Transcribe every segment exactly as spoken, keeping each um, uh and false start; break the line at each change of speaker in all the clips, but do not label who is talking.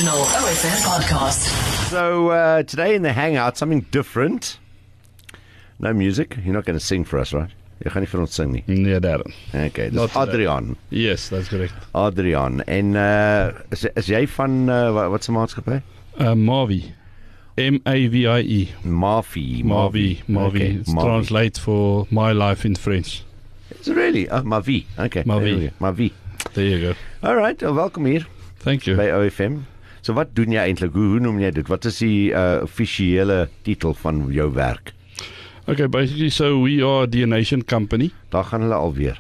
original O F M podcast.
So uh, today in the Hangout, something different. No music. You're not going to sing for us, right? Jy gaan nie vir ons sing nie.
Nee, Darren.
Okay, dis
Not today.
Adrian.
Yes, that's correct.
Adrian. En uh, is, is jy van uh, wat, wat se maatskappy?
Uh, Mavi. M A V I E.
Mavi.
Mavi. Mavi.
Okay,
It's
Mavi.
translate for my life in French.
Is it really? Oh, Mavi. Okay.
Mavi.
There we go. Mavi.
There you go.
All right. Well, welkom hier
Thank you.
by O F M. So wat doen jy eintlik? Hoe, hoe noem jy dit? Wat is die uh, offisiële titel van jou werk?
Okay, basically, so we are a D N A company.
Daar gaan hulle alweer.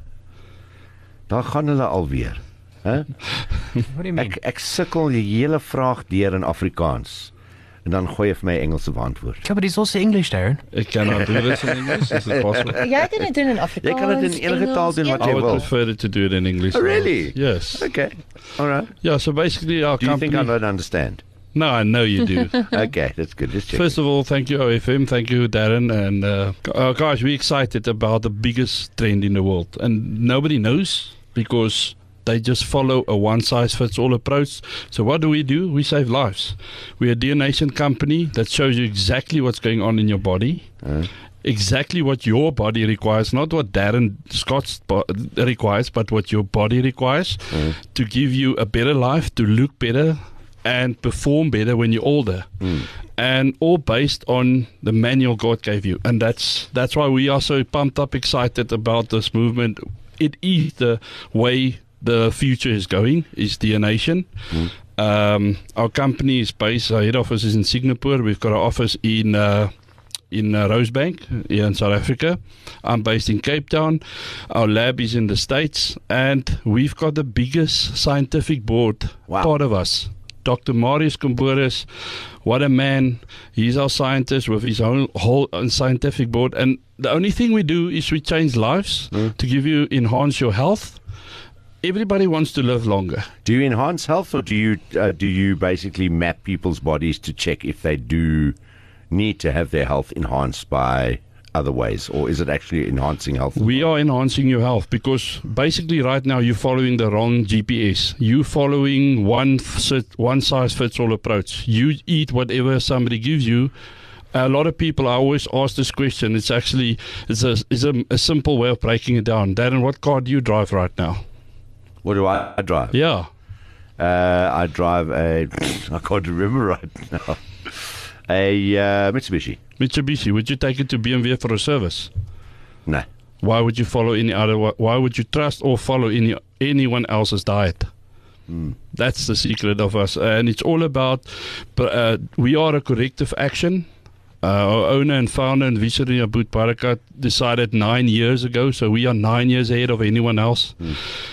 Daar gaan hulle alweer. Hè?
What do you mean?
Ek ek sukkel die hele vraag deur in Afrikaans. En dan gooi jy vir my Engelse antwoord.
Yeah, but it's also English, Darren.
I cannot do this in English. Is it possible?
Jy kan dit doen in Afrikaans.
Jy kan dit in enige taal doen wat
I
jy
would
wil.
prefer to do it in English.
Oh, really?
Yes.
Okay. All right.
Yeah, so basically our
Do you
company...
think I don't understand?
No, I know you do.
Okay, that's good. Just check.
First of all, thank you O F M, thank you Darren, and uh, uh, guys, we're excited about the biggest trend in the world, and nobody knows because they just follow a one-size-fits-all approach. So what do we do? We save lives. We're a D N A company that shows you exactly what's going on in your body,
Uh,
exactly what your body requires, not what Darren Scott's bo- requires, but what your body requires
uh,
to give you a better life, to look better, and perform better when you're older.
mm.
And all based on the manual God gave you. And that's that's why we are so pumped up, excited about this movement. It is the way the future is going, is D N A.
Mm.
Um, our company is based, our head office is in Singapore. We've got an office in uh, in uh, Rosebank, here in South Africa. I'm based in Cape Town. Our lab is in the States. And we've got the biggest scientific board
Wow.
part of us. Doctor Marius Komboris, what a man. He's our scientist with his own whole own scientific board. And the only thing we do is we change lives
Mm.
to give you, enhance your health. Everybody wants to live longer.
Do you enhance health, or do you uh, do you basically map people's bodies to check if they do need to have their health enhanced by other ways, or is it actually enhancing health?
We are enhancing your health because basically right now you're following the wrong G P S. You're following one fit, one size fits all approach. You eat whatever somebody gives you. A lot of people, I always ask this question. It's actually it's a it's a, a simple way of breaking it down. Darren, what car do you drive right now?
What do I, I drive?
Yeah.
Uh, I drive a. I can't remember right now. A uh, Mitsubishi.
Mitsubishi. Would you take it to B M W for a service?
No.
Why would you follow any other? Why would you trust or follow any anyone else's diet?
Mm.
That's the secret of us, and it's all about. Uh, we are a corrective action. Uh, our owner and founder and visionary Abood Barakat decided nine years ago, so we are nine years ahead of anyone else.
Mm.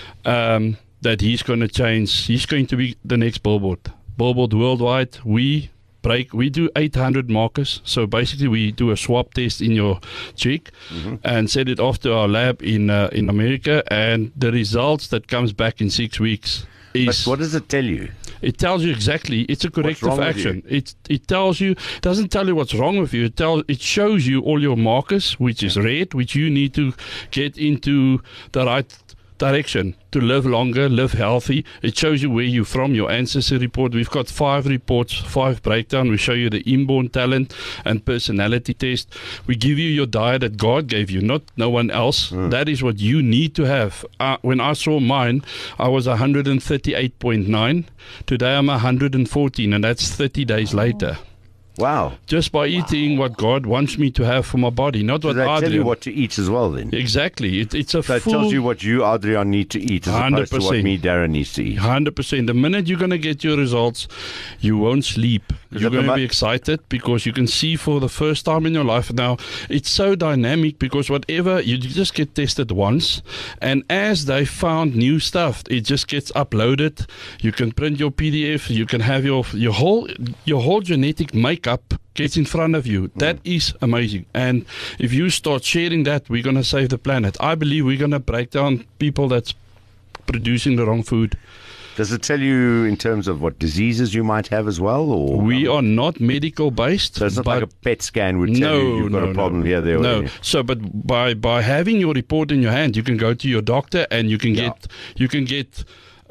Um, that he's going to change. He's going to be the next Billboard. Billboard worldwide. We break. We do eight hundred markers. So basically, we do a swab test in your cheek
Mm-hmm.
and send it off to our lab in uh, in America. And the results that comes back in six weeks
But
is
what does it tell you?
it tells you exactly. It's a corrective
wrong with
action. It it tells you doesn't tell you what's wrong with you. It tells it shows you all your markers, which is red, which you need to get into the right direction to live longer, live healthy. It shows you where you're from, your ancestry report. We've got five reports, five breakdown. We show you the inborn talent and personality test. We give you your diet that God gave you, not no one else.
Mm.
That is what you need to have. Uh, when I saw mine, I was one hundred thirty-eight point nine. Today I'm one hundred fourteen, and that's thirty days later.
Wow.
Just by eating what God wants me to have for my body, not
So
what
they tell
Adrian.
you what to eat as well then?
Exactly. It, it's a
So it
full...
tells you what you, Adrian, need to eat as opposed to what
one hundred percent.
me, Darren, needs to eat.
one hundred percent. The minute you're going to get your results, you won't sleep. You're
at the
going to
mo-
be excited because you can see for the first time in your life now, it's so dynamic because whatever, you just get tested once. And as they found new stuff, it just gets uploaded. You can print your P D F. You can have your, your whole your whole genetic makeup gets in front of you. That is amazing. And if you start sharing that, we're going to save the planet. I believe we're going to break down people that's producing the wrong food.
Does it tell you in terms of what diseases you might have as well? Or
We are not medical based.
So it's not
but
like a PET scan would tell
no,
you you've got
no,
a problem
no.
here, there, or
No.
there.
So, but by by having your report in your hand, you can go to your doctor and you can
Yeah.
get you can get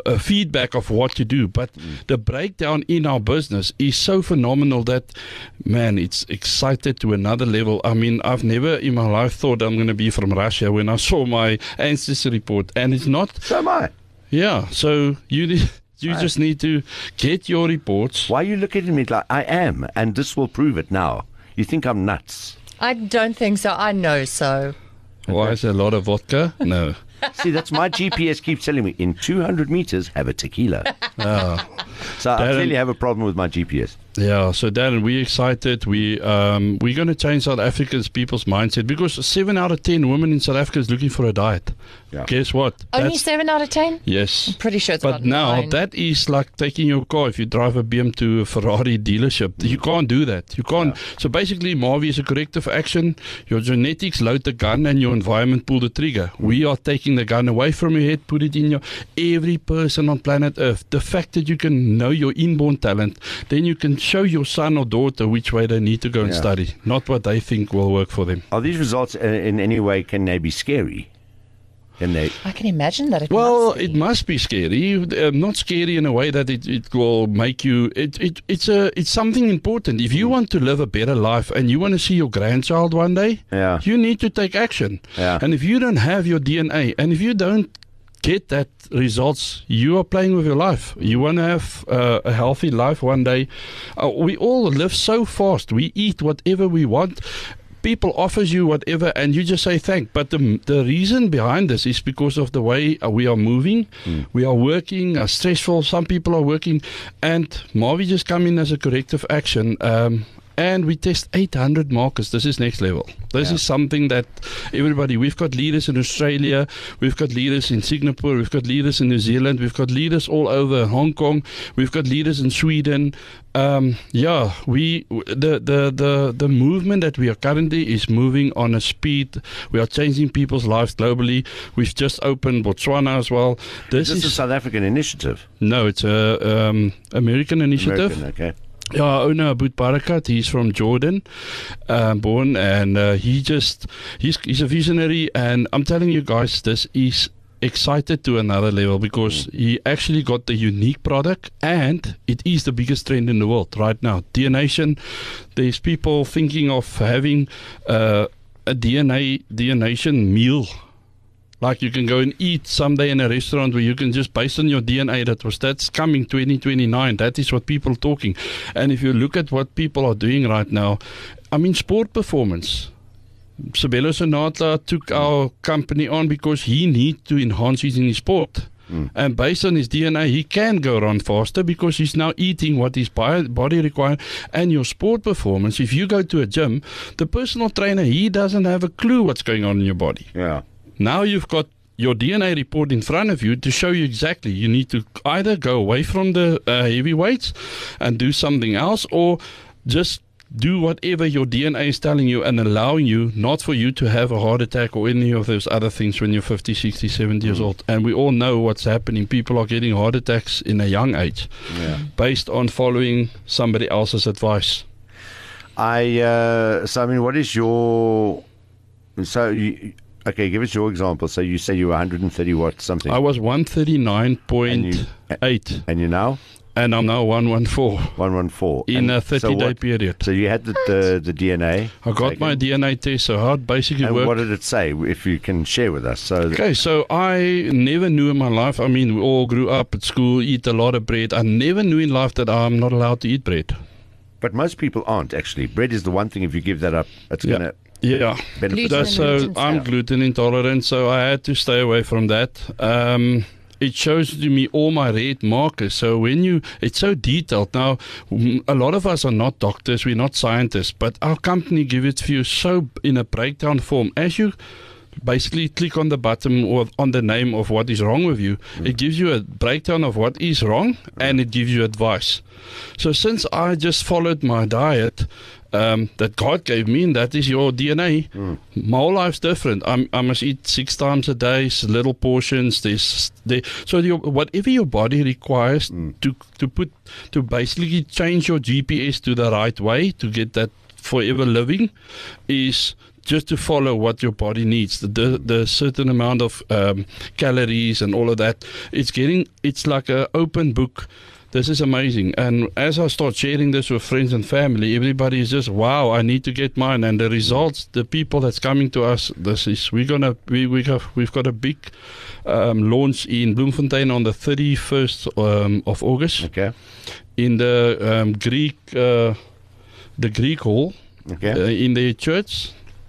uh, feedback of what to do. But mm. the breakdown in our business is so phenomenal that, man, it's excited to another level. I mean, I've never in my life thought I'm going to be from Russia when I saw my ancestry report, and it's not.
So am I.
Yeah, so you you I, just need to get your reports.
Why are you looking at me like I am, and this will prove it now? You think I'm nuts?
I don't think so. I know so.
Why is there a lot of vodka? No.
See, that's my G P S keeps telling me, in two hundred meters, have a tequila.
Oh.
So I clearly have a problem with my G P S.
Yeah, so Darren, we're excited. We, um, we're going to change South Africans' people's mindset because seven out of ten women in South Africa is looking for a diet. Yeah. Guess what?
Only
That's,
seven out of ten?
Yes.
I'm pretty sure it's
But
about
now,
nine.
that is like taking your car. If you drive a B M to a Ferrari dealership, mm. you can't do that. You can't. Yeah. So basically, Marvi is a corrective action. Your genetics load the gun and your environment pull the trigger. Mm. We are taking the gun away from your head, put it in your... Every person on planet Earth, the fact that you can know your inborn talent, then you can show your son or daughter which way they need to go and yeah. study, not what they think will work for them.
Are these results in, in any way, can they be scary? Can they?
I can imagine that it
well,
must be.
it must be scary. Uh, not scary in a way that it, it will make you. It, it it's a it's something important. If you want to live a better life and you want to see your grandchild one day,
yeah.
you need to take action.
Yeah.
And if you don't have your D N A, and if you don't get that results, you are playing with your life. You want to have uh, a healthy life one day. Uh, we all live so fast. We eat whatever we want. People offers you whatever, and you just say thank. But the the reason behind this is because of the way we are moving. Mm. We are working, uh, stressful. Some people are working, and Marvi just come in as a corrective action. Um, And we test eight hundred markers. This is next level. This yeah. is something that everybody, we've got leaders in Australia, we've got leaders in Singapore, we've got leaders in New Zealand, we've got leaders all over Hong Kong, we've got leaders in Sweden. Um, yeah, we the, the, the, the movement that we are currently is moving on a speed. We are changing people's lives globally. We've just opened Botswana as well. This
is this
is
a South African initiative?
No, it's a um, American initiative.
American, okay.
Yeah, our owner Abu Barakat, he's from Jordan, uh, born, and uh, he just he's he's a visionary, and I'm telling you guys, this is excited to another level because he actually got the unique product, and it is the biggest trend in the world right now. D N A Nation, there's people thinking of having uh, a D N A D N A Nation meal. Like you can go and eat someday in a restaurant where you can just, based on your D N A, that was that's coming twenty twenty-nine. That is what people are talking. And if you look at what people are doing right now, I mean, sport performance. Sabelo Sonata took our company on because he needs to enhance his in his sport. Mm. And based on his D N A, he can go run faster because he's now eating what his body requires. And your sport performance, if you go to a gym, the personal trainer, he doesn't have a clue what's going on in your body.
Yeah.
Now you've got your D N A report in front of you to show you exactly. You need to either go away from the uh, heavy weights and do something else, or just do whatever your D N A is telling you and allowing you not for you to have a heart attack or any of those other things when you're fifty, sixty, seventy years old. And we all know what's happening. People are getting heart attacks in a young age
yeah.
based on following somebody else's advice.
I, uh, so I mean, what is your, so you, okay, give us your example. So you say you were one hundred thirty what something?
I was one thirty-nine point eight.
And you now?
And I'm now one fourteen.
one fourteen.
In
and
a thirty-day
so
period.
So you had the, the, the D N A?
I got
taken.
my D N A test, so how it basically
and
worked.
what did it say, if you can share with us? So
okay, so I never knew in my life, I mean, we all grew up at school, eat a lot of bread. I never knew in life that I'm not allowed to eat bread.
But most people aren't, actually. Bread is the one thing, if you give that up, it's
yeah.
going to...
Yeah, that's so I'm gluten intolerant, so I had to stay away from that. Um, it shows to me all my red markers. So when you, it's so detailed. Now, a lot of us are not doctors, we're not scientists, but our company gives it to you so in a breakdown form. As you basically click on the button or on the name of what is wrong with you, mm. it gives you a breakdown of what is wrong, and it gives you advice. So since I just followed my diet um, that God gave me, and that is your D N A, mm. my whole life's different. I'm, I must eat six times a day, little portions. There's, there, so your, whatever your body requires mm. to to put to basically change your G P S to the right way to get that forever living is just to follow what your body needs, the the, the certain amount of um, calories and all of that. It's getting, it's like an open book. This is amazing. And as I start sharing this with friends and family, everybody is just, wow, I need to get mine. And the results, the people that's coming to us, this is, we're gonna, we, we have, we've got a big um, launch in Bloemfontein on the thirty-first um, of August.
Okay.
In the um, Greek, uh, the Greek hall,
Okay.
uh, in the church.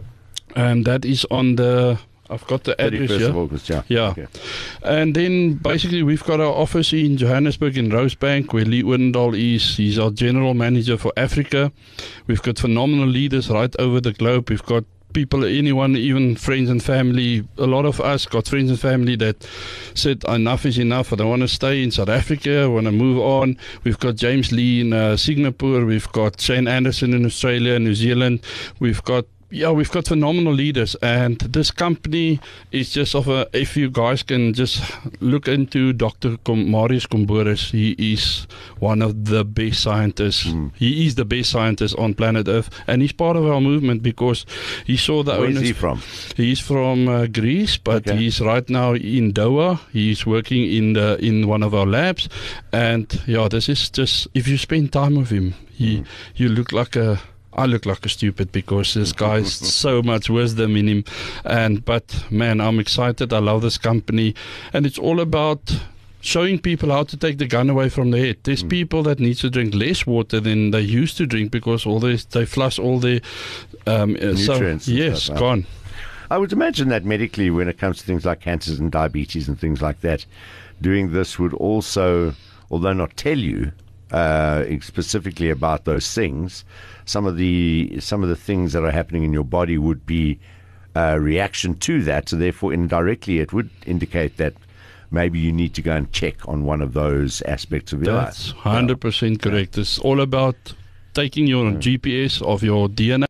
And that is on the, I've got the address
thirty-first
here.
of August, yeah.
Yeah.
Okay.
And then basically we've got our office in Johannesburg in Rosebank, where Lee Odendaal is. He's our general manager for Africa. We've got phenomenal leaders right over the globe. We've got people, anyone, even friends and family. A lot of us got friends and family that said enough is enough. I don't want to stay in South Africa. I want to move on. We've got James Lee in uh, Singapore. We've got Shane Anderson in Australia, New Zealand. We've got Yeah, we've got phenomenal leaders, and this company is just of a. If you guys can just look into Doctor Com- Marius Komboris, he is one of the best scientists.
Mm.
He is the best scientist on planet Earth, and he's part of our movement because he saw the
Where is
owners.
he from?
He's from uh, Greece, but
Okay.
he's right now in Doha. He's working in the in one of our labs, and yeah, this is just if you spend time with him, he
Mm.
you look like a. I look like a stupid because this guy's so much wisdom in him, and but man, I'm excited. I love this company, and it's all about showing people how to take the gun away from their head. There's
Mm.
people that need to drink less water than they used to drink because all they they flush all the um, uh, so-
Nutrients and
yes,
stuff out.
gone.
I would imagine that medically, when it comes to things like cancers and diabetes and things like that, doing this would also, although not tell you uh, specifically about those things, some of the some of the things that are happening in your body would be a reaction to that. So therefore, indirectly, it would indicate that maybe you need to go and check on one of those aspects of your
That's
life.
one hundred percent correct. It's all about taking your G P S of your D N A